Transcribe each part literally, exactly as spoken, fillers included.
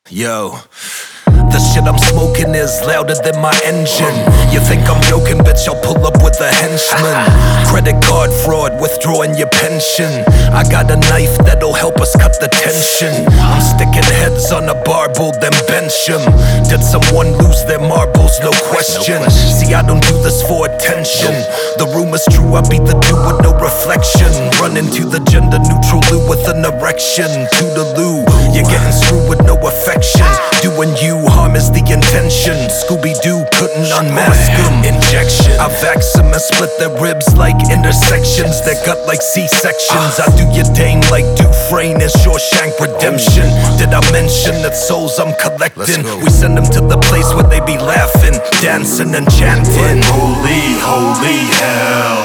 Yo, the shit I'm smoking is louder than my engine. You think I'm joking, bitch, I'll pull up with a henchman. Credit card fraud, withdrawing your pension. I got a knife that'll help us cut the tension. I'm sticking heads on a barbell, then bench 'em. Did someone lose their marbles? No question. See, I don't do this for attention. The rumor's true, I beat the dude with no reflection. Run into the gender neutral loo with an erection. Toodaloo, you're getting screwed with no affection. Doing you harm is the intention. Scooby-Doo couldn't unmask him. Injection, I vax him and split their ribs like intersections. Their gut like C-sections. I do your dame like Dufresne and Shawshank Redemption. Did I mention that souls I'm collecting? We send them to the place where they be laughing, dancing and chanting. Holy, holy hell.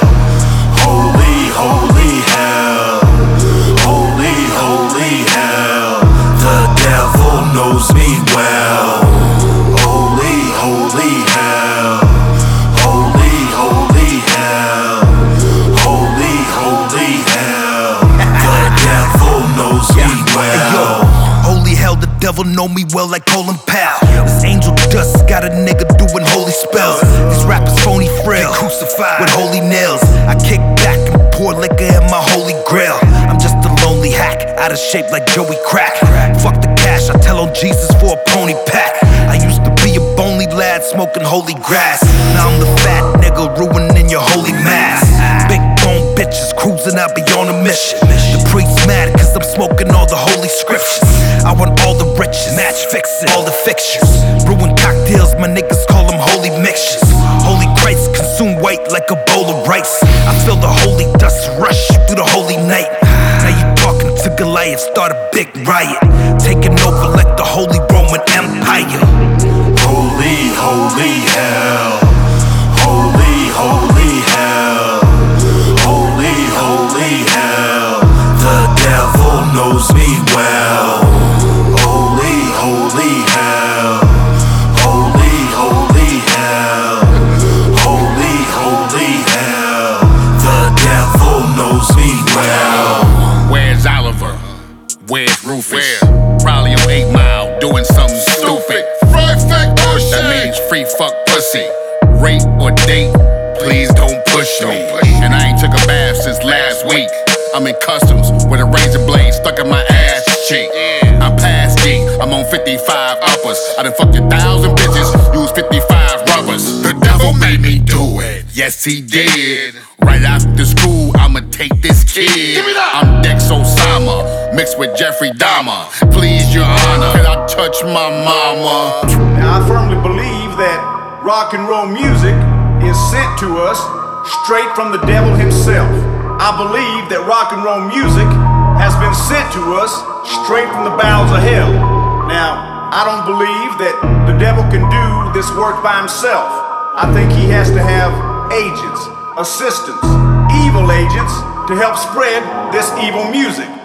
Holy, holy hell. Holy, holy hell. The devil knows me well. Holy, holy hell. Holy, holy hell. Holy, holy hell. The devil knows me well. Holy hell, the devil know me well like Colin Powell. This angel dust got a nigga doing holy spells. These rappers phony frail, crucified with holy nails. I kick back and pour liquor in my holy grail. I'm just a lonely hack, out of shape like Joey Crack. Fuck the cash, I tell on Jesus for a pony pack. I used to be a bony lad smoking holy grass. Now I'm the fat nigga ruining your holy mass. Big bone bitches cruising, I be on a mission. The priest mad cause I'm smoking all the holy scriptures. I want all the riches, match fixing, all the fixtures. Brewing cocktails, my niggas call them holy mixtures. Holy Christ, consume white like a bowl of rice. I feel the holy dust rush through the holy night. Now you talking to Goliath, start a big riot. Taking over like the Holy Roman Empire. Holy, holy hell. Holy, holy hell. Holy, holy hell. The devil knows me well. Holy, holy hell. Holy, holy hell. Holy, holy hell. The devil knows me well. Where's Oliver? Where's Rufus? Where? Probably on eight mile doing something stupid. That means free fuck pussy. Rape or date, please don't push me. And I ain't took a bath since last week. I'm in customs with a razor blade stuck in my ass cheek. I'm past geek, I'm on fifty-five uppers. I done fucked a thousand bitches, used fifty-five rubbers. The devil made me do it, yes he did. Right after school, I'ma take this kid. I'm Dex Osama, mixed with Jeffrey Dahmer. Please, your honor, can I touch my mama? Now I firmly believe that rock and roll music is sent to us straight from the devil himself. I believe that rock and roll music has been sent to us straight from the bowels of hell. Now, I don't believe that the devil can do this work by himself. I think he has to have agents, assistants, evil agents to help spread this evil music.